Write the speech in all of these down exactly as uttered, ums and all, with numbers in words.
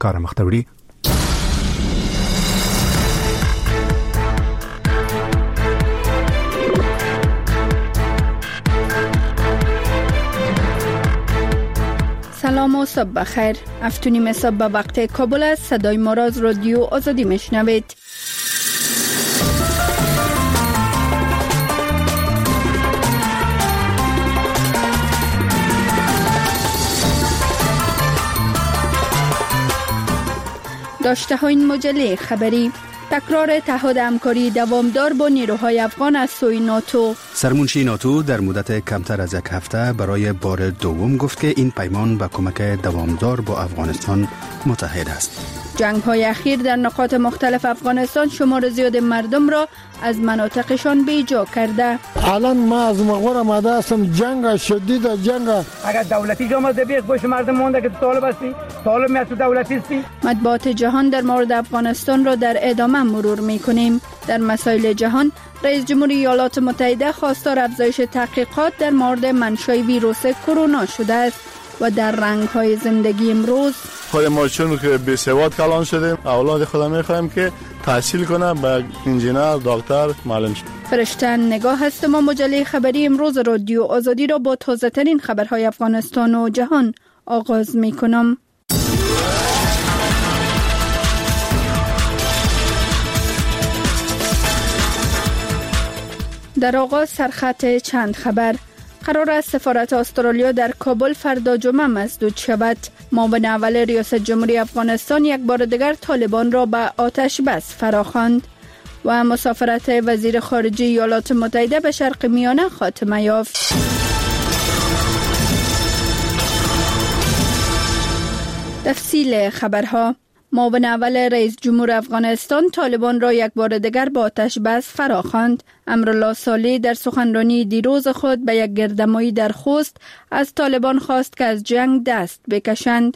کار مختوری. سلام و صبح بخیر. هفتونیم صبح به وقت کابل است. صدای ما را از رادیو آزادی میشنوید. داشته های این مجله خبری: تکرار تعهد همکاری دوامدار با نیروهای افغان از سوی ناتو. سرمنشی ناتو در مدت کمتر از یک هفته برای بار دوم گفت که این پیمان به کمک دوامدار با افغانستان متحد است. جنگ های اخیر در نقاط مختلف افغانستان شمار زیاد مردم را از مناطقشان بیجا کرده. الان ما از مغور آمده هستم، جنگ شدید، جنگ. اگر دولتی جامعه بیخ باشه مردم مونده که طالب هستی، طالب میاد تو دولتی هستی. مطبوعات جهان در مورد افغانستان را در ادامه مرور میکنیم. در مسائل جهان، رئیس جمهوری ایالات متحده خواستار افزایش تحقیقات در مورد منشأ ویروس کرونا شده است. و در رنگ های زندگی امروز، خود ما چون که بی سواد کلان شدیم، اولاد خدا میخوایم که تحصیل کنه به انجینر، دکتر، معلم شد. فرشته نگاه هست. ما مجله خبری امروز رادیو آزادی را با تازه ترین خبرهای افغانستان و جهان آغاز می کنم. در آغاز سرخط چند خبر. قرار است سفارت استرالیا در کابل فردا جمعه مسدود شود. معاون اول ریاست جمهوری افغانستان یک بار دیگر طالبان را به آتش بس فراخواند. و مسافرت وزیر خارجه ایالات متحده به شرق میانه خاتمه یافت. تفصیل خبرها: معاون اول رئیس جمهور افغانستان طالبان را یک بار دیگر با آتش بس فراخواند. امرالله صالح در سخنرانی دیروز خود به یک گردمایی در خوست از طالبان خواست که از جنگ دست بکشند.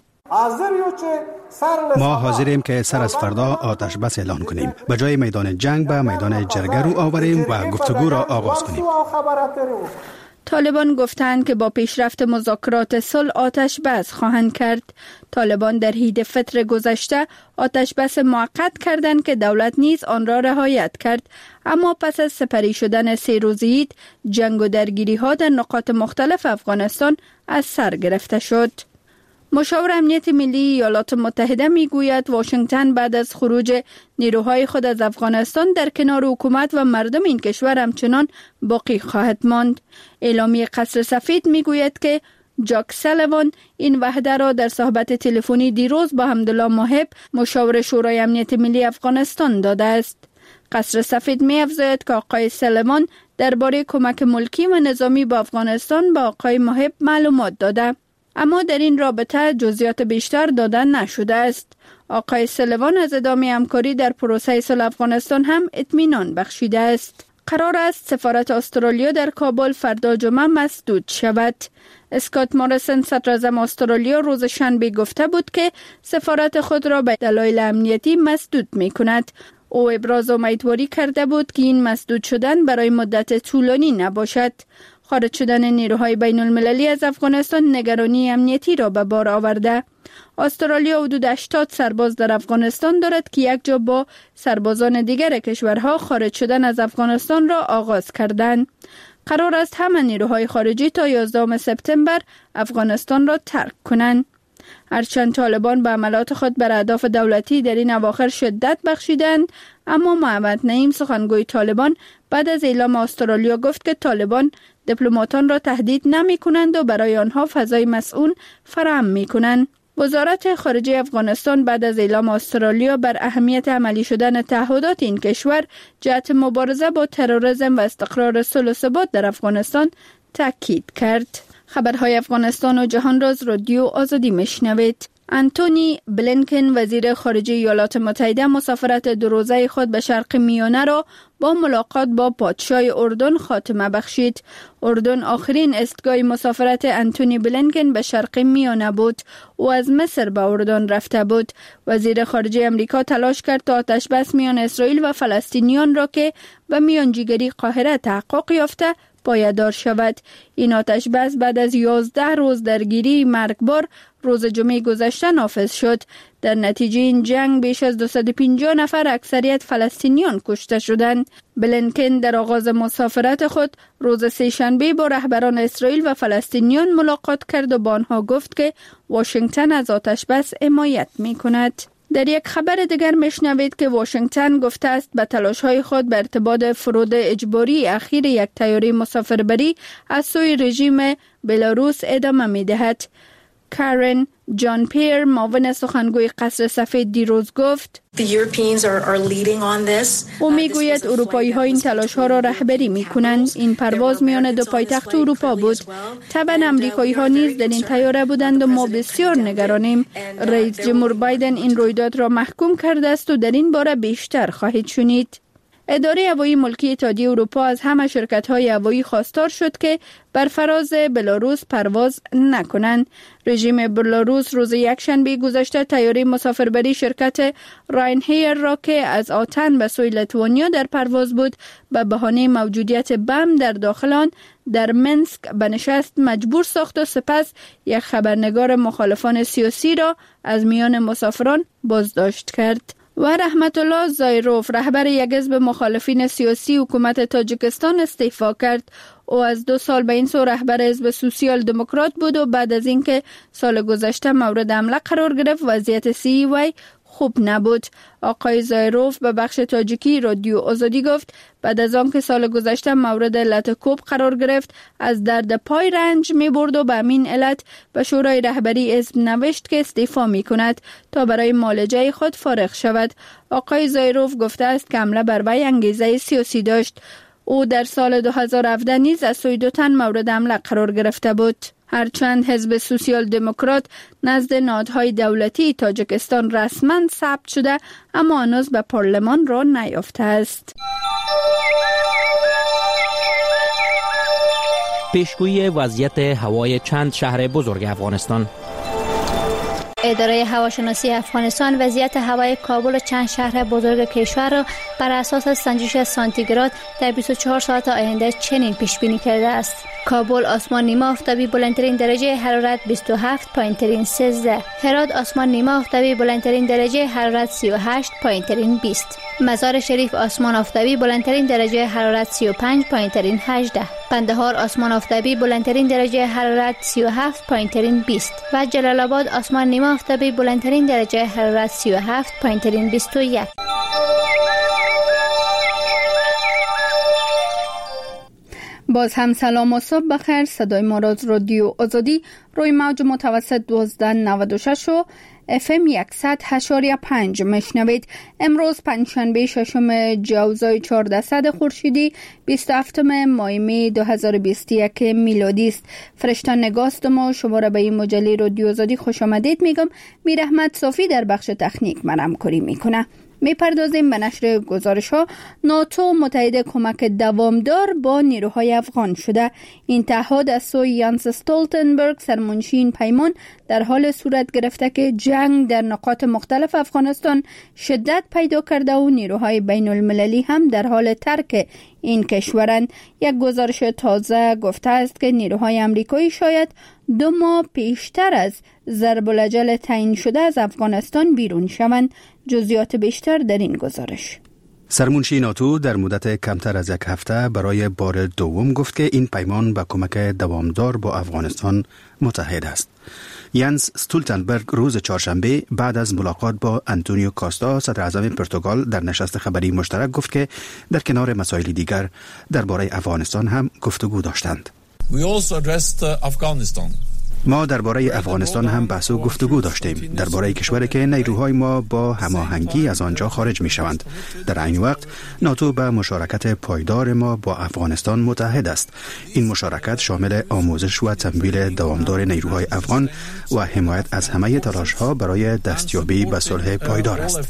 ما حاضریم که سر از فردا آتش بس اعلان کنیم، به جای میدان جنگ به میدان جرگه رو آوریم و گفتگو را آغاز کنیم. طالبان گفتند که با پیشرفت مذاکرات صلح آتش بس خواهند کرد. طالبان در عید فطر گذشته آتش بس موقت کردند که دولت نیز آن را رعایت کرد، اما پس از سپری شدن سه روزه عید، جنگ و درگیری ها در نقاط مختلف افغانستان از سر گرفته شد. مشاور امنیت ملی ایالات متحده میگوید واشنگتن بعد از خروج نیروهای خود از افغانستان در کنار حکومت و مردم این کشور همچنان باقی خواهد ماند. اعلامیه قصر سفید میگوید که جاک سالیوان این وعده را در صحبت تلفنی دیروز با حمدالله محب، مشاور شورای امنیت ملی افغانستان داده است. قصر سفید می‌افزاید که آقای سالیوان درباره کمک ملکی و نظامی به افغانستان به آقای محب معلومات داده، اما در این رابطه جزئیات بیشتر داده نشده است. آقای سالیوان از ادامه همکاری در پروسه صلح افغانستان هم اطمینان بخشیده است. قرار است سفارت استرالیا در کابل فردا جمعه مسدود شود. اسکات موریسن صدر اعظم استرالیا روز شنبه گفته بود که سفارت خود را به دلایل امنیتی مسدود می کند. او ابراز امیدواری کرده بود که این مسدود شدن برای مدت طولانی نباشد. خارج شدن نیروهای بین المللی از افغانستان نگرانی امنیتی را به بار آورده. استرالیا حدود هشتاد سرباز در افغانستان دارد که یک جا با سربازان دیگر کشورها خارج شدن از افغانستان را آغاز کردند. قرار است همه نیروهای خارجی تا یازدهم سپتامبر افغانستان را ترک کنند. هرچند طالبان به عملات خود بر اهداف دولتی در این اواخر شدت بخشیدند، اما محمد نعیم سخنگوی طالبان بعد از اعلام استرالیا گفت که طالبان دیپلماتان را تهدید نمی کنند و برای آنها فضای مسئول فراهم می کنند. وزارت خارجه افغانستان بعد از اعلام استرالیا بر اهمیت عملی شدن تعهدات این کشور جهت مبارزه با تروریسم و استقرار صلح و ثبات در افغانستان تاکید کرد. خبرهای افغانستان و جهان را از رادیو آزادی میشنوید. انتونی بلینکن وزیر خارجه ایالات متحده مسافرت دو روزه خود به شرق میانه را با ملاقات با پادشاه اردن خاتمه بخشید. اردن آخرین استگاه مسافرت انتونی بلینکن به شرق میانه بود. او از مصر به اردن رفته بود. وزیر خارجه امریکا تلاش کرد تا آتش بس میان اسرائیل و فلسطینیان را که به میانجیگری قاهره تحقق یافته پایدار شود. این آتش بس بعد از یازده روز درگیری مرگبار روز جمعه گذشته نافذ شد. در نتیجه این جنگ بیش از دویست و پنجاه نفر اکثریت فلسطینیان کشته شدند. بلینکن در آغاز مسافرت خود روز سه‌شنبه با رهبران اسرائیل و فلسطینیان ملاقات کرد و با آنها گفت که واشنگتن از آتش بس حمایت می‌کند. در یک خبر دیگر میشنوید که واشنگتن گفته است به تلاش‌های خود به ارتباط فرود اجباری اخیر یک طیاره مسافربری از سوی رژیم بلاروس ادامه می‌دهد. کارن جان پیر معاون سخنگوی قصر سفید دیروز گفت او میگوید اروپایی ها این تلاش ها را رهبری می کنند. این پرواز میان دو پایتخت اروپا بود. طبعا امریکایی ها نیز در این طیاره بودند و ما بسیار نگرانیم. رئیس جمهور بایدن این رویداد را محکوم کرده است و در این باره بیشتر خواهید شنید. اداره هوایی ملکی اتحادیه اروپا از همه شرکت‌های هوایی خواستار شد که بر فراز بلاروس پرواز نکنند. رژیم بلاروس روز یکشنبه گذشته طیاره مسافربری شرکت راینایر را که از آتن به سوی لیتوانیا در پرواز بود به بهانه موجودیت بم در داخل آن در منسک به نشست مجبور ساخت و سپس یک خبرنگار مخالفان سیاسی را از میان مسافران بازداشت کرد. و رحمت الله زایروف رهبر یک حزب مخالفین سیاسی حکومت تاجیکستان استعفا کرد. او از دو سال به این سو رهبر حزب سوسیال دموکرات بود و بعد از اینکه سال گذشته مورد حمله قرار گرفت وضعیت صحی وی خوب نبود. آقای زایروف به بخش تاجیکی رادیو آزادی گفت بعد از آن که سال گذشته مورد لتکوب قرار گرفت از درد پای رنج می برد و به همین علت به شورای رهبری حزب نوشت که استعفا می کند تا برای معالجه خود فارغ شود. آقای زایروف گفته است که حمله بر وی انگیزه سیاسی داشت. او در سال دو هزار و هفده نیز از سوی دو تن مورد حمله قرار گرفته بود. هرچند حزب سوسیال دموکرات نزد نهادهای دولتی تاجیکستان رسما ثبت شده اما هنوز به پارلمان را نیافته است. پیشگویی وضعیت هوای چند شهر بزرگ افغانستان. اداره هواشناسی افغانستان وضعیت هوای کابل و چند شهر بزرگ کشور را بر اساس سنجش سانتیگراد در بیست و چهار ساعت آینده چنین پیش بینی کرده است: کابل آسمان نیمه آفتابی بلندترین درجه حرارت بیست و هفت، پایینترین سیزده. هرات آسمان نیمه آفتابی بلندترین درجه حرارت سی و هشت، پایینترین بیست. مزار شریف آسمان آفتابی بلندترین درجه حرارت سی و پنج، پایینترین هجده. قندهار آسمان آفتابی بلندترین درجه حرارت سی و هفت، پایینترین بیست و جلال آباد آسمان نیمه آفتابی بلندترین درجه حرارت سی و هفت، پایینترین بیست و یک. باز هم سلام و صبح بخیر. صدای ما را از رادیو آزادی روی موج متوسط دوازده نود و شش و اف ام صد و پنج میشنوید. امروز پنجشنبه ششم جوزای چهاردهصد خورشیدی بیست و هفتم ماه می دو هزار و بیست و یک میلادی است. فرشته نگاست ما شما را به این مجله رادیو آزادی خوش آمدید میگم. میر احمد صافی در بخش تکنیک من همکاری میکنه. میپردازیم به نشر گزارش ها. ناتو متحد کمک دوامدار با نیروهای افغان شده. این تعهد از سوی یانس استولتنبرگ سرمنشی این پیمان در حال صورت گرفته که جنگ در نقاط مختلف افغانستان شدت پیدا کرده و نیروهای بین المللی هم در حال ترک این کشورند. یک گزارش تازه گفته است که نیروهای امریکایی شاید دو ماه پیشتر از ضرب الاجل تعیین شده از افغانستان بیرون شوند. جزئیات بیشتر در این گزارش. سرمنشی ناتو در مدت کمتر از یک هفته برای بار دوم گفت که این پیمان به کمک دوامدار با افغانستان متحد است. یانس استولتنبرگ روز چهارشنبه بعد از ملاقات با آنتونیو کاستا صدر اعظم پرتغال در نشست خبری مشترک گفت که در کنار مسائل دیگر درباره افغانستان هم گفتگو داشتند. We also addressed Afghanistan. ما درباره افغانستان هم بحث و گفتگو داشتیم، درباره کشوری که نیروهای ما با هماهنگی از آنجا خارج می شوند. در این وقت ناتو به مشارکت پایدار ما با افغانستان متحد است. این مشارکت شامل آموزش و تمویل دوامدار نیروهای افغان و حمایت از همه تلاش‌ها برای دستیابی به صلح پایدار است.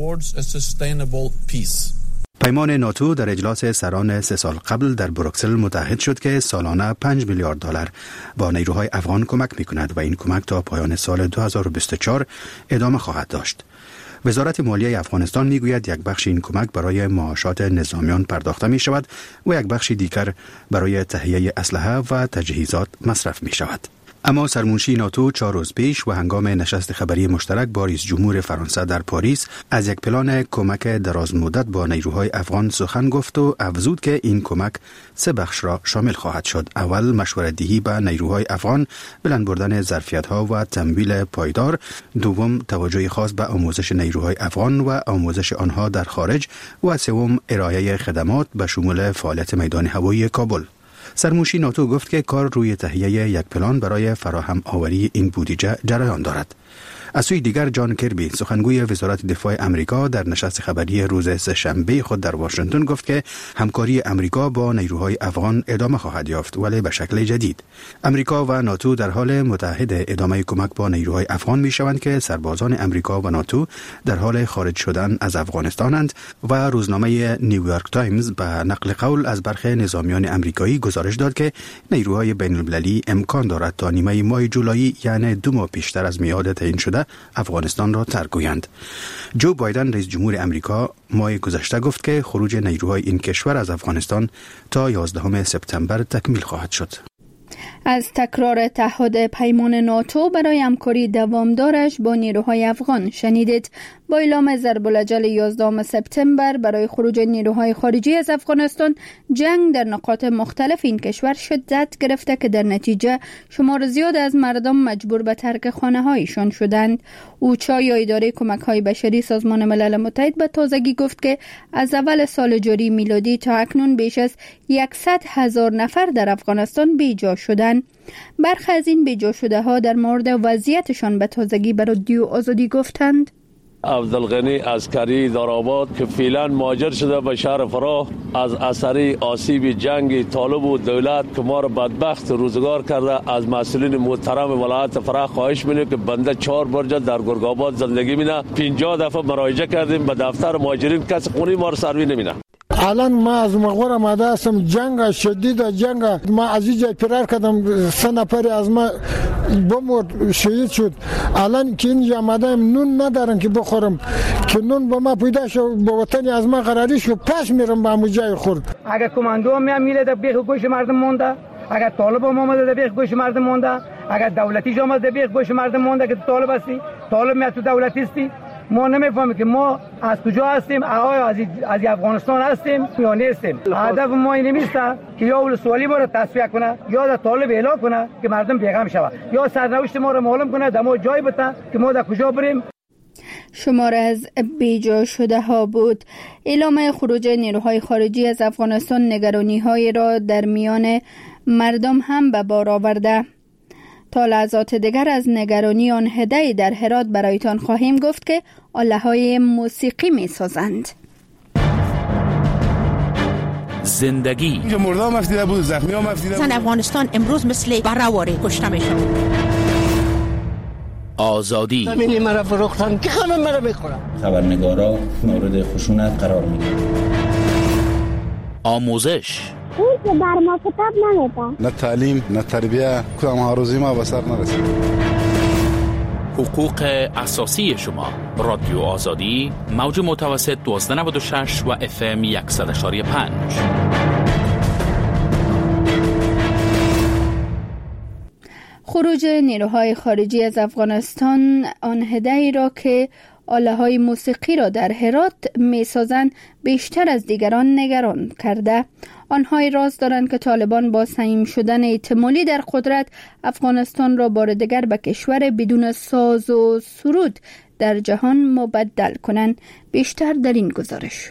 پیمان ناتو در اجلاس سران سه سال قبل در بروکسل متحد شد که سالانه پنج میلیارد دلار با نیروهای افغان کمک می‌کند و این کمک تا پایان سال دو هزار و بیست و چهار ادامه خواهد داشت. وزارت مالیه افغانستان میگوید یک بخش این کمک برای معاشات نظامیان پرداخته می شود و یک بخش دیگر برای تهیه اسلحه و تجهیزات مصرف می شود. اما سرمنشی ناتو چهار روز پیش و هنگام نشست خبری مشترک با رئیس جمهور فرانسه در پاریس از یک پلان کمک دراز مدت با نیروهای افغان سخن گفت و افزود که این کمک سه بخش را شامل خواهد شد. اول مشورت دهی به نیروهای افغان، بلند بردن ظرفیت‌ها و تمویل پایدار. دوم توجه خاص به آموزش نیروهای افغان و آموزش آنها در خارج و سوم ارائه خدمات به شمول فعالیت میدان هوایی کابل. سرمنشی ناتو گفت که کار روی تهیه یک پلان برای فراهم آوری این بودجه جریان دارد. از سوی دیگر جان کربی سخنگوی وزارت دفاع امریکا در نشست خبری روز سه‌شنبه خود در واشنگتن گفت که همکاری امریکا با نیروهای افغان ادامه خواهد یافت، ولی به شکل جدید. امریکا و ناتو در حال متحد ادامه کمک با نیروهای افغان می شوند که سربازان امریکا و ناتو در حال خارج شدن از افغانستانند و روزنامه نیویورک تایمز به نقل قول از برخی نظامیان امریکایی گزارش داد که نیروهای بین المللی امکان دارد تا نیمه ماه جولای، یعنی دو ماه پیشتر از میعاد تعیین شده، افغانستان را ترک گویند. جو بایدن رئیس جمهور امریکا ماه گذشته گفت که خروج نیروهای این کشور از افغانستان تا یازدهم سپتامبر تکمیل خواهد شد. از تکرار تعهد پیمان ناتو برای همکاری دوامدارش با نیروهای افغان شنیدید. با اعلام ضرب الاجل یازدهم سپتامبر برای خروج نیروهای خارجی از افغانستان، جنگ در نقاط مختلف این کشور شدت گرفته که در نتیجه شمار زیاد از مردم مجبور به ترک خانه‌هایشان شدند. اوچا یا اداره کمک‌های بشری سازمان ملل متحد به تازگی گفت که از اول سال جاری میلادی تا اکنون بیش از صد هزار نفر در افغانستان بیجا شدند. برخی از این بیجا شده ها در مورد وضعیتشان به تازگی به رادیو آزادی گفتند. عبدالغنی عسکری دارآباد که فعلا مهاجر شده به شهر فراه از اثر آسیب جنگ طالب و دولت که ما را بدبخت روزگار کرده، از مسئولین محترم ولایت فراه خواهش می‌کنیم که بنده چهار برجه در گرگ‌آباد زندگی می‌کنم. پنجاه دفعه مراجعه کردیم به دفتر مهاجرین، کسی خونه ما را سروی نمی‌کنه. الان ما از مغور آمده هستم، جنگ شدید جنگ، ما از اینجا فرار کردم، سه نفر از ما بمرد، شهید شد. الان که اینجا آمدم نون ندارم که بخورم، که نون با ما پیدا شد، با وطن از ما قراری شد، پس میرم به همون جای خورد. اگر کماندو هم میره در بیخ گوش مردم مونده، اگر طالب هم آمده در بیخ گوش مردم مونده، اگر دولتی جا آمده در بیخ گوش مردم مونده که طالب هستی، طالب میاد تو دولتی هستی. ما نمیفهمیم که ما از کجا هستیم، آیا از از افغانستان هستیم یا نیستیم. هدف ما این نیست که یا اول سوالی ما را تصفیه کنه یا در طالب اعلام کنه که مردم بیغم شود، یا سرنوشت ما را معلوم کنه، در ما جای بده که ما در کجا بریم. شمار از بیجا شده ها بود. اعلام خروج نیروهای خارجی از افغانستان نگرانی های را در میان مردم هم به بار آورده. تا لحظات دیگر از نگرانی آن هدیه در هرات برایتان خواهیم گفت که آله‌های موسیقی می سازند. زندگی مردم افتیده بود، زخمی هم افتیده بود. زن افغانستان امروز مثل برآواره کشته میشد. آزادی زمینی مرا فروختن که همه مرا میخورن. خبرنگارا مورد خشونت قرار میگیرن. آموزش اون که بر ما کتاب نمیدن، نه تعلیم نه تربیه، کدام ها روزی ما به سر نرسید. حقوق اساسی شما. رادیو آزادی، موج متوسط دوازده نود و شش و اف ام صد و یک و پنج. خروج نیروهای خارجی از افغانستان آن هدیه‌ای را که آله‌های موسیقی را در هرات می‌سازند بیشتر از دیگران نگران کرده. آنها راز دارند که طالبان با سهیم شدن احتمالی در قدرت افغانستان را بار دیگر به کشور بدون ساز و سرود در جهان مبدل کنند. بیشتر در این گزارش.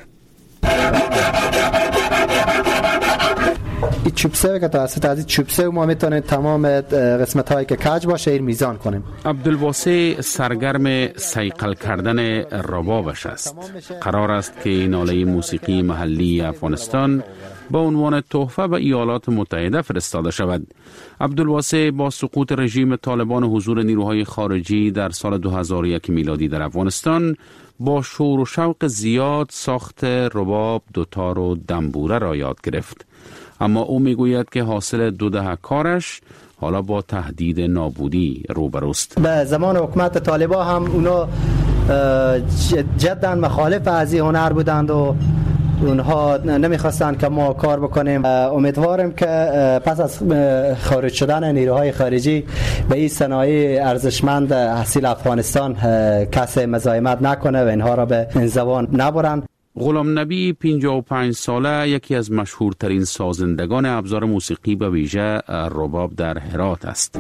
این چوبسه که توسط از این چوبسه ما میتونیم تمام قسمت هایی که کج باشه این میزان کنیم. عبدالواسع سرگرم صیقل کردن ربابش است. قرار است که این آله موسیقی محلی افغانستان با عنوان تحفه به ایالات متحده فرستاده شود. عبدالواسع با سقوط رژیم طالبان و حضور نیروهای خارجی در سال دو هزار و یک میلادی در افغانستان با شور و شوق زیاد ساخت رباب، دوتار و دنبوره را یاد گرفت. اما او میگوید که حاصل دو دهه کارش حالا با تهدید نابودی روبروست. به زمان حکومت طالبان هم اونا جدا مخالف از این هنر بودند و اونها نمیخواستن که ما کار بکنیم. امیدوارم که پس از خارج شدن نیروهای خارجی به این صنایع ارزشمند اصیل افغانستان کسی مزاحمت نکنه و اینها را به انزوا نبرن. غلام نبی پنجاه و پنج ساله یکی از مشهورترین سازندگان ابزار موسیقی به ویژه رباب در هرات است.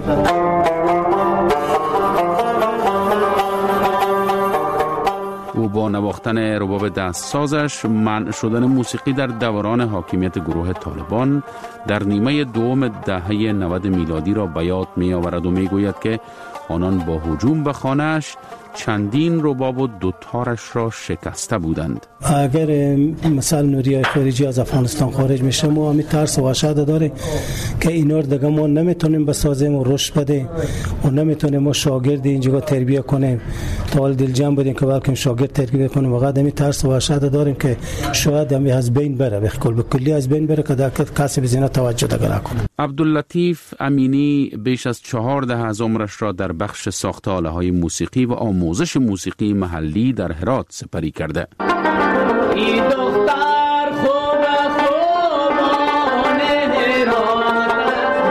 او با نواختن رباب دستسازش منع شدن موسیقی در دوران حاکمیت گروه طالبان در نیمه دوم دهه نود میلادی را به یاد می آورد و می گوید که آنان با هجوم به خانه‌اش چندین رباب و دوتارش را شکسته بودند. اگر مثلا نیروهای خارجی از افغانستان خارج میشه ما همین ترس و وحشت داره که اینا رو دیگه ما نمیتونیم بسازیم و رشد بده و نمیتونیم ما شاگرد اینجا تربیت کنیم. تا حال دلجم بودیم که بلکه شاگرد تربیت کنیم، واقعا همین ترس و وحشت داریم که شاید همین از بین بره، به کل به کلی از بین بره که در کسی به زینا توجه دیگه نکنه. عبداللطیف امینی بیش از چهار دهه از عمرش را در بخش ساخت آله‌های موسیقی و آموزش موسیقی محلی در هرات سپری کرده. ای دختر خوب خوبان هرات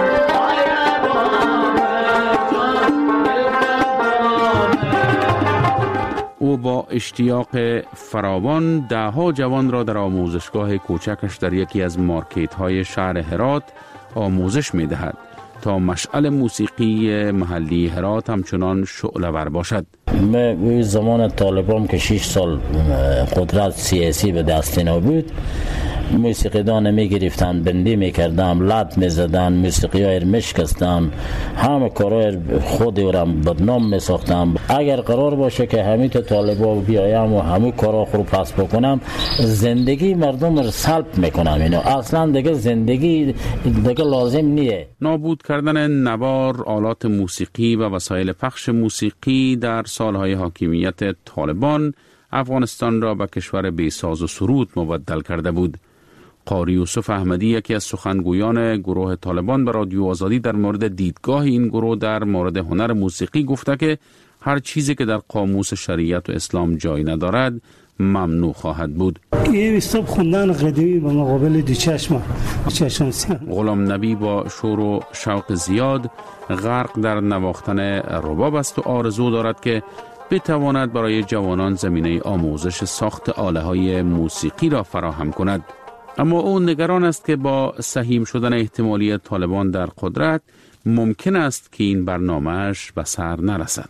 او با اشتیاق فراوان ده ها جوان را در آموزشگاه کوچکش در یکی از مارکت های شهر هرات آموزش می دهد تا مشعل موسیقی محلی هرات همچنان شعله‌ور باشد. من زمان طالبان که شش سال قدرت سیاسی به دست اینا بود، موسیقیدان می گرفتن، بندی می کردن، لط می زدن، موسیقی های می شکستن، همه کارهای خود را بدنام می ساختن. اگر قرار باشه که همین طالبا بیایم و همه کارا خود پس بکنم، زندگی مردم را سلب می کنم. اینو اصلا دیگه زندگی دیگه لازم نیه. نابود کردن نوار، آلات موسیقی و وسایل پخش موسیقی در سالهای حاکمیت طالبان افغانستان را به کشور بی ساز و سرود مبدل کرده بود. قاری یوسف احمدی یکی از سخنگویان گروه طالبان به رادیو آزادی در مورد دیدگاه این گروه در مورد هنر موسیقی گفته که هر چیزی که در قاموس شریعت و اسلام جای ندارد ممنوع خواهد بود. این استاب خوندن قدیمی به مقابل دو چشم چشم غلام نبی با شور و شوق زیاد غرق در نواختن رباب است و آرزو دارد که بتواند برای جوانان زمینه آموزش ساخت آله‌های موسیقی را فراهم کند. اما او نگران است که با سهیم شدن احتمالی طالبان در قدرت ممکن است که این برنامه‌اش به سر نرسد.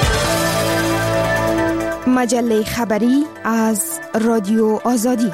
مجله خبری از رادیو آزادی.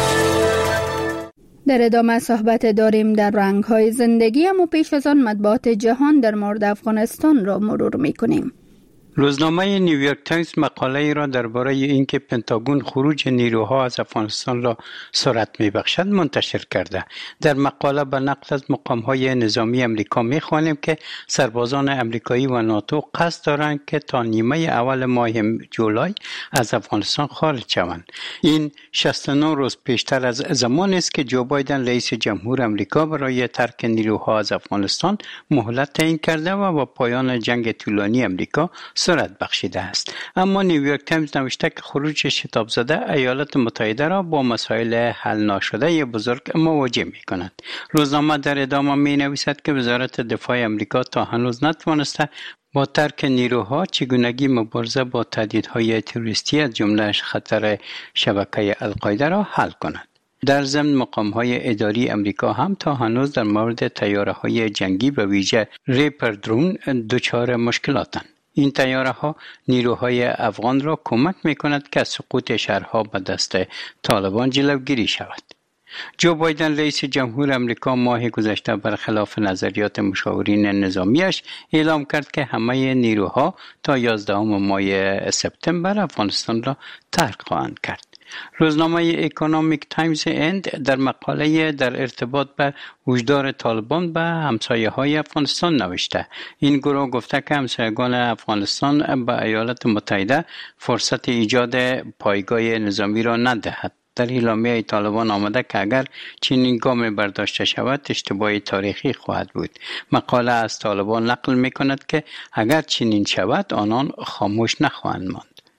در ادامه صحبت داریم در رنگ‌های زندگی، اما پیش از آن مطبوعات جهان در مورد افغانستان را مرور می‌کنیم. روزنامه نیویورک تایمز مقاله را درباره اینکه پنتاگون خروج نیروها از افغانستان را سرعت می‌بخشد منتشر کرده. در مقاله به نقل از مقام‌های نظامی امریکا می‌خوانیم که سربازان امریکایی و ناتو قصد دارند که تا نیمه اول ماه جولای از افغانستان خارج شوند. این شصت و نه روز پیشتر از زمانی است که جو بایدن رئیس جمهور امریکا برای ترک نیروها از افغانستان مهلت تعیین کرده و با پایان جنگ طولانی امریکا سرعت بخشیده است. اما نیویورک تایمز نوشته که خروج شتاب زده ایالات متحده را با مسائل حل ناشده بزرگ مواجه می کند. روزنامه در ادامه می نویسد که وزارت دفاع امریکا تا هنوز نتوانسته با ترک نیروها چگونگی مبارزه با تهدیدهای تروریستی از جمله خطر شبکه القاعده را حل کند. در ضمن مقام‌های اداری امریکا هم تا هنوز در مورد طیاره‌های جنگی به ویژه ریپر درون دچار مشکلاتند. این طیاره‌ها نیروهای افغان را کمک می‌کند که سقوط شهرها به دست طالبان جلوگیری شود. جو بایدن رئیس جمهور امریکا ماه گذشته برخلاف نظریات مشاورین نظامیش اعلام کرد که همه نیروها تا یازدهم ماه سپتامبر افغانستان را ترک خواهند کرد. روزنامه اکونومیک تایمز اند در مقاله در ارتباط به هشدار طالبان به همسایه‌های افغانستان نوشته. این گروه گفته که همسایگان افغانستان به ایالات متحده فرصت ایجاد پایگاه نظامی را ندهد. در اعلامیه طالبان آمده که اگر چنین گام برداشته شود اشتباه تاریخی خواهد بود. مقاله از طالبان نقل می کند که اگر چنین شود آنان خاموش نخواهند ماند.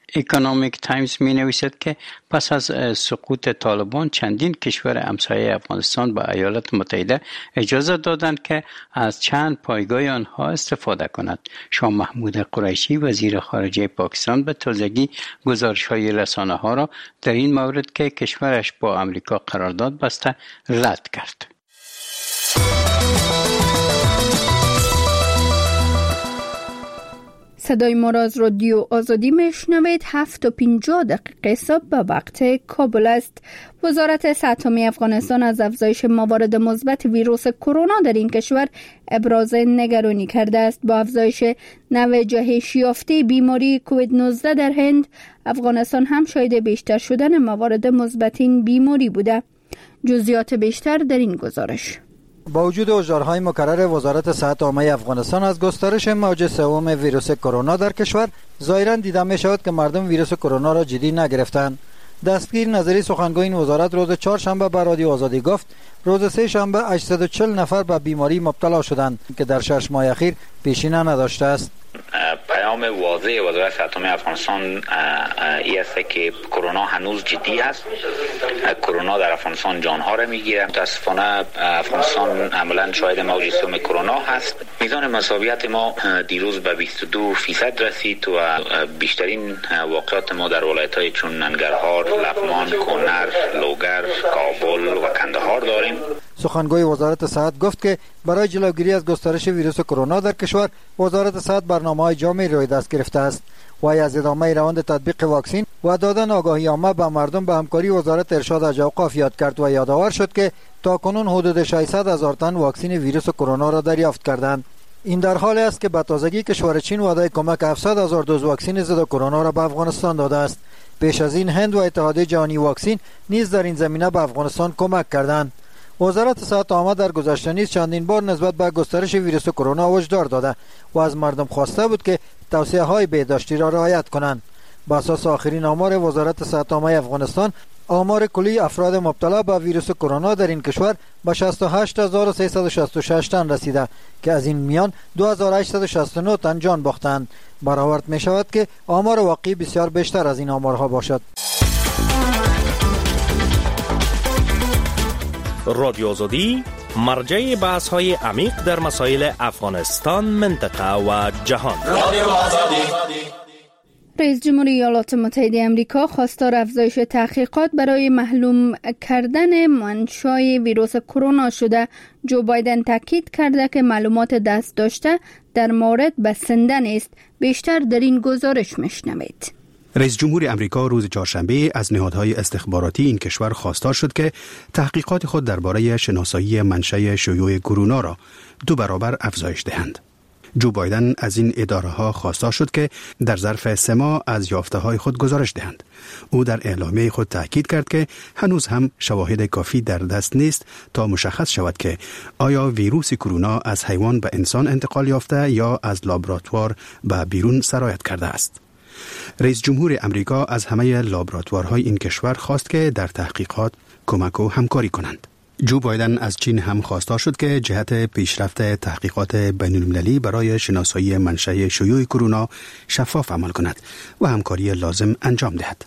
اکونومیک تایمز می نویسد که پس از سقوط طالبان چندین کشور همسایه افغانستان با ایالات متحده اجازه دادند که از چند پایگاه آنها استفاده کند. شاه محمود قریشی وزیر خارجه پاکستان به تازگی گزارش‌های رسانه‌ها را در این مورد که کشورش با امریکا قرارداد بسته رد کرد. صدای ما را از رادیو آزادی میشنوید. هفت و پنجاه دقیقه صبح به وقت کابل است. وزارت صحت عامه افغانستان از افزایش موارد مثبت ویروس کرونا در این کشور ابراز نگرانی کرده است. با افزایش نوع جهش یافته بیماری کووید نوزده در هند، افغانستان هم شاهد بیشتر شدن موارد مثبت این بیماری بوده. جزئیات بیشتر در این گزارش. با وجود هشدارهای مکرر وزارت صحت عامه افغانستان از گسترش موج سوم ویروس کرونا در کشور، ظاهرا دیده می شود که مردم ویروس کرونا را جدی نگرفتند. دستگیر نظری سخنگوی این وزارت روز چهارشنبه به رادیو آزادی گفت روز سه شنبه هشتصد و چهل نفر به بیماری مبتلا شدند که در شش ماه اخیر پیشینه نداشته است. پیام واضح وزارت صحت عامه افغانستان این است که کرونا هنوز جدی است. کرونا در افغانستان جانها را میگیره. متاسفانه افغانستان عملا شاهد موج سوم کرونا هست. میزان مصابیت ما دیروز به بیست و دو فیصد رسید و بیشترین واقعات ما در ولایت‌های چون ننگرهار، لغمان، کنر، لوگر، کابل و کندهار داریم. سخنگوی وزارت صحت گفت که برای جلوگیری از گسترش ویروس کرونا در کشور، وزارت صحت برنامه‌های جامعی روی دست گرفته است. وی از ادامه روند تطبیق واکسین و دادن آگاهی عامه به مردم به همکاری وزارت ارشاد از اوقاف یاد کرد و یادآور شد که تاکنون حدود ششصد هزار تن واکسن ویروس کرونا را دریافت کردند. این در حالی است که به تازگی کشور چین وعده کمک هفتصد هزار دوز واکسن ضد کرونا را به افغانستان داده است. پیش از این هند و اتحادیه جهانی واکسن نیز در این زمینه به افغانستان کمک کردند. وزارت صحت عامه در گذشته نیز چندین بار نسبت به گسترش ویروس کرونا هشدار داده و از مردم خواسته بود که توصیه‌های بهداشتی را رعایت کنند. بر اساس آخرین آمار وزارت صحت عامه افغانستان، آمار کلی افراد مبتلا به ویروس کرونا در این کشور به شصت و هشت هزار و سیصد و شصت و شش تن رسیده که از این میان دو هزار و هشتصد و شصت و نه تن جان باختند. برآورد می شود که آمار واقعی بسیار بیشتر از این آمارها باشد. رادیو آزادی مرجع بحث های عمیق در مسائل افغانستان، منطقه و جهان. رادیو آزادی. رئیس جمهور ایالات متحده آمریکا خواستار افزایش تحقیقات برای معلوم کردن منشأ ویروس کرونا شده. جو بایدن تاکید کرده که معلومات دست داشته در مورد بسنده نیست. بیشتر در این گزارش میشنوید. رئیس جمهور امریکا روز چهارشنبه از نهادهای استخباراتی این کشور خواستار شد که تحقیقات خود درباره شناسایی منشأ شیوع کرونا را دو برابر افزایش دهند. جو بایدن از این اداره‌ها خواستار شد که در ظرف سه ماه از یافته‌های خود گزارش دهند. او در اعلامیه خود تاکید کرد که هنوز هم شواهد کافی در دست نیست تا مشخص شود که آیا ویروس کرونا از حیوان به انسان انتقال یافته یا از لابراتوار به بیرون سرایت کرده است. رئیس جمهور امریکا از همه لابراتوارهای این کشور خواست که در تحقیقات کمک و همکاری کنند. جو بایدن از چین هم خواستار شد که جهت پیشرفت تحقیقات بین‌المللی برای شناسایی منشأ شیوع کرونا شفاف عمل کند و همکاری لازم انجام دهد.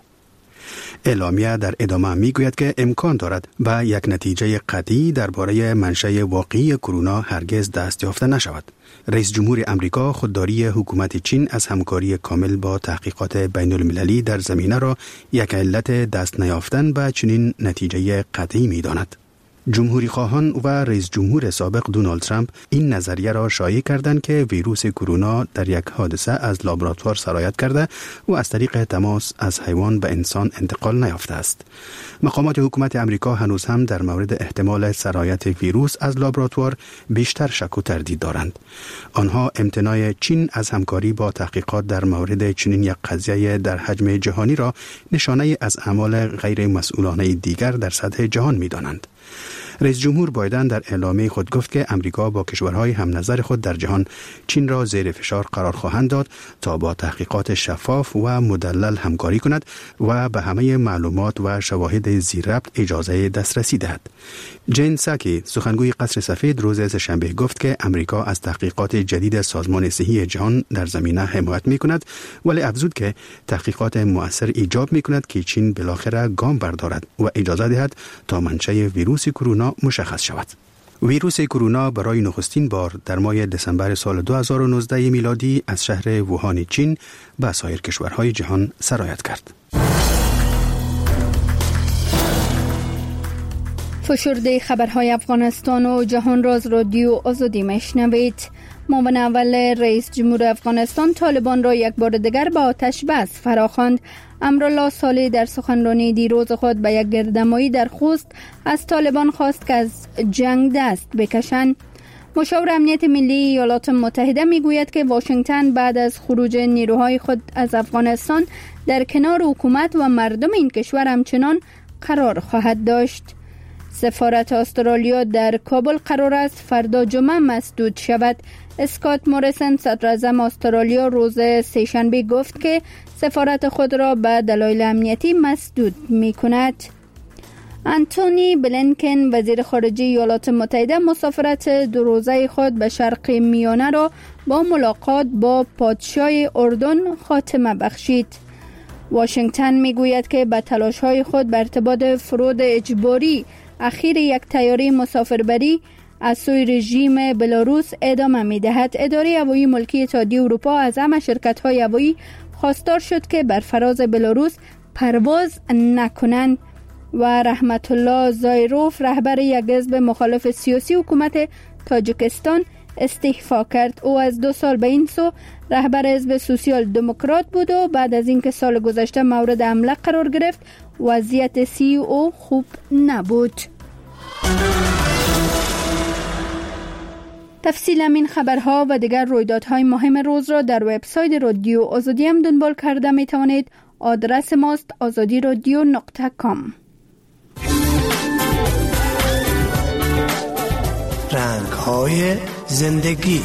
اعلامیه در ادامه میگوید که امکان دارد به یک نتیجه قطعی درباره منشأ واقعی کرونا هرگز دست یافته نشود. رئیس جمهور امریکا خودداری حکومت چین از همکاری کامل با تحقیقات بین المللی در زمینه را یک علت دست نیافتن به چنین نتیجه قطعی می داند. جمهوری خواهان و رئیس جمهور سابق دونالد ترامپ این نظریه را شایع کردند که ویروس کرونا در یک حادثه از لابراتوار سرایت کرده و از طریق تماس از حیوان به انسان انتقال نیافته است. مقامات حکومت امریکا هنوز هم در مورد احتمال سرایت ویروس از لابراتوار بیشتر شک و تردید دارند. آنها امتناع چین از همکاری با تحقیقات در مورد چنین یک قضیه در حجم جهانی را نشانه از اعمال غیر مسئولانه دیگر در سطح جهان می دانند. رئیس جمهور بایدن در اعلامیه خود گفت که امریکا با کشورهای هم نظر خود در جهان چین را زیر فشار قرار خواهند داد تا با تحقیقات شفاف و مدلل همکاری کند و به همه معلومات و شواهد زیر ربط اجازه دسترسی دهد. جین ساکی سخنگوی قصر سفید روز سه‌شنبه گفت که امریکا از تحقیقات جدید سازمان صحی جهان در زمینه حمایت می کند، ولی افزود که تحقیقات مؤثر ایجاب می کند که چین بالاخره گام بردارد و اجازه دهد تا منشأ ویروس کرونا مشخص شود. ویروس کرونا برای نخستین بار در ماه دسامبر سال دو هزار و نوزده میلادی از شهر ووهان چین به سایر کشورهای جهان سرایت کرد. فشرده خبرهای افغانستان و جهان را از رادیو آزادی میشنوید. معاون اول رئیس جمهور افغانستان طالبان را یک بار دیگر به آتش بس فراخواند. امرالله صالح در سخنرانی دیروز خود به یک گردهمایی در خوست از طالبان خواست که از جنگ دست بکشند. مشاور امنیت ملی ایالات متحده میگوید که واشنگتن بعد از خروج نیروهای خود از افغانستان در کنار حکومت و مردم این کشور همچنان قرار خواهد داشت. سفارت استرالیا در کابل قرار است فردا جمعه مسدود شود. اسکات موریسن صدراعظم استرالیا روز سه‌شنبه گفت که سفارت خود را به دلایل امنیتی مسدود می کند. انتونی بلینکن وزیر خارجه ایالات متحده مسافرت دو روزه خود به شرق میانه را با ملاقات با پادشاه اردن خاتمه بخشید. واشنگتن می گوید که به تلاش‌های خود بر ارتباط فرود اجباری اخیر یک طیاره مسافربری از سوی رژیم بلاروس ادامه می دهد. اداره هوایی ملکی اتحادیه اروپا از همه شرکت‌های هوایی خواستار شد که بر فراز بلاروس پرواز نکنند و رحمت الله زایروف رهبر یک حزب مخالف سیاسی حکومت تاجیکستان استعفا کرد. او از دو سال به این سو رهبر حزب سوسیال دموکرات بود و بعد از اینکه سال گذشته مورد حمله قرار گرفت وضعیت سی او خوب نبود. تفصیل این خبرها و دیگر رویدادهای مهم روز را در وبسایت رادیو آزادی هم دنبال کرده می توانید. آدرس ماست آزادی رادیو نقطه کام. رنگ‌های زندگی.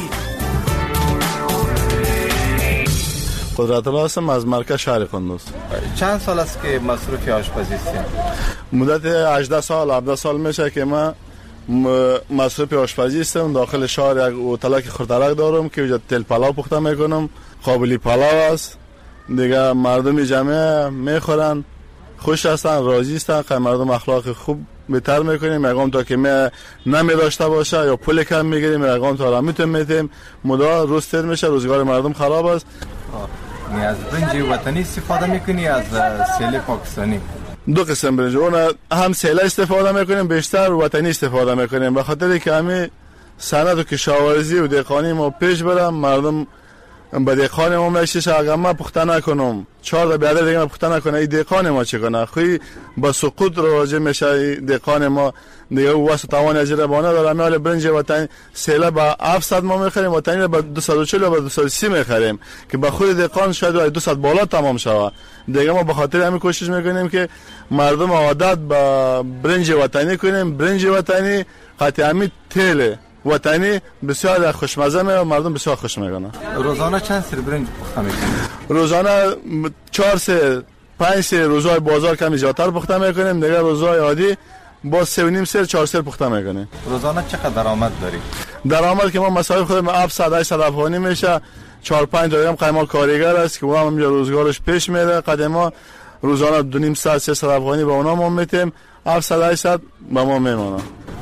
قدرت الله هستم از مرکز شهر قندوز. چند سال است که مصروف آشپزی هستید؟ مدت هجده سال هفده سال میشه که من مصروف آشپزی هستم. داخل شهر یک هتل خردرک دارم که اونجا تل پلاو پخته میکنم. قابلی پلاو است دیگه، مردم جمعه میخورن، خوش هستن، راضی هستن. که مردم اخلاق خوب بهتر میکنیم. یکم تا که می نمی داشته باشه یا پول کم میگیریم، یکم تا را میتونیم میتیم مدام روز تر میشه، روزگار مردم خراب است. نی از برنج وطنی استفاده میکنی از سیل پاکستانی؟ دو قسم برنج، اون هم سیل استفاده میکنیم، بیشتر وطنی استفاده میکنیم به خاطر که همین صنعت و کشاورزی و دهقانی ما پیش برم. مردم با دهقان ما میشه اگر ما پخته نکنم چهار تا بیادر دیگه ما پخته نکنه، این دهقان ما چه کنه؟ خوی با سقوط راجع میشه دهقان ما دیگه واسه توان اجره بانه داره. مال برنج وطنی سیلا با هفتصد ما میخریم، وطنی با دویست و چهل و دویست و سی میخریم که با خود دهقان شاید دویست بالا تمام شود. دیگه ما به خاطر همین کوشش میکنیم که مردم عادت با برنج وطنی کنیم. برنج وطنی قطعا همین تله وطنی بسیار خوشمزه میه و مردم بسیار خوش میکنه. روزانه چند سر برنج پخته میکنید؟ روزانه چهار سر پنج سر روزهای بازار کمی زیادتر پخته میکنیم، دیگه روزهای عادی با سه و نیم سر چهار سر پخته میکنیم. روزانه چقدر درآمد داری؟ درآمد که ما مصارف خودم هفتصد هشتصد افغانی میشه. چهار پنج تا هم قیمه کارگر است که اونم اینجا روزگارش پیش میره. قدما روزانه دو نیم ساعت سیصد افغانی با اونا ما میتیم، هفتصد هشتصد به ما میمونه.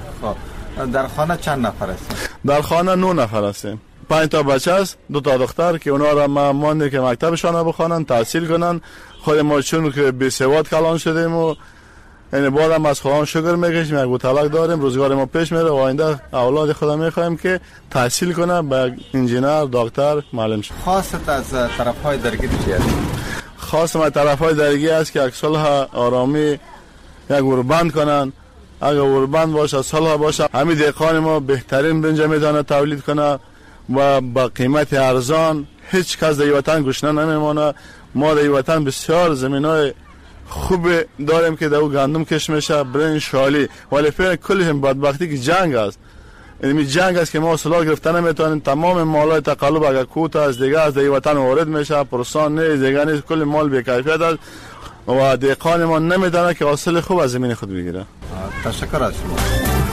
در خانه چند نفر هستیم؟ در خانه نه نفر هستیم. پنج تا بچه است، دو تا دختر که اونا را ما مانده که مکتبشان بخوانن، تحصیل کنن. خود ما چون که بی سواد کلان شدیم و یعنی بعدم از خودمون شکر میکشیم، یک بوتلک داریم، روزگار ما پیش میره و آینده اولاد خودم میخوایم که تحصیل کنه، به انجینر، دکتر، معلم شه. خاصت از طرفهای درگیری چیه؟ خاص ما طرفهای درگیری است که یک صلح آرامی یک وربند کنن. اگر وربند باشه، صلح باشه، همین دهقان ما بهترین برنج میتونه تولید کنه و با قیمت ارزان. هیچ کس در وطن گشنه نمیمونه. ما در وطن بسیار زمینای خوب داریم که دو گندم کش میشه، برنج، شالی، ولی فعلا کلش بدبختی که جنگ است. این جنگ است که ما سلاح گرفتن نمیتونیم. تمام مالای تقلب اگر کوت از دیگه از دی وطن وارد میشه، پرسان نه دیگه نیست، کل مال بی کیفیت است و دهقان ما نمیدونه که حاصل خوب از زمین خود بگیره. تشکر از شما.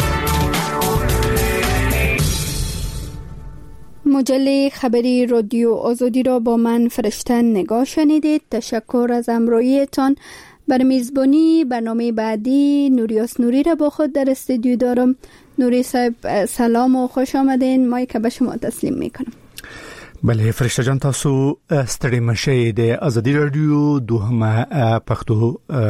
مجله خبری رادیو آزادی را با من فرشته نگاه شنیدید. تشکر از همراهیتان. بر میزبانی برنامه بعدی نوریاس نوری را با خود در استودیو دارم. نوری صاحب سلام و خوش آمدین. مایک به شما تسلیم میکنم. بله فرشته جان، تاسو ستړي مشه د ازادي رادیو دوهمه پښتو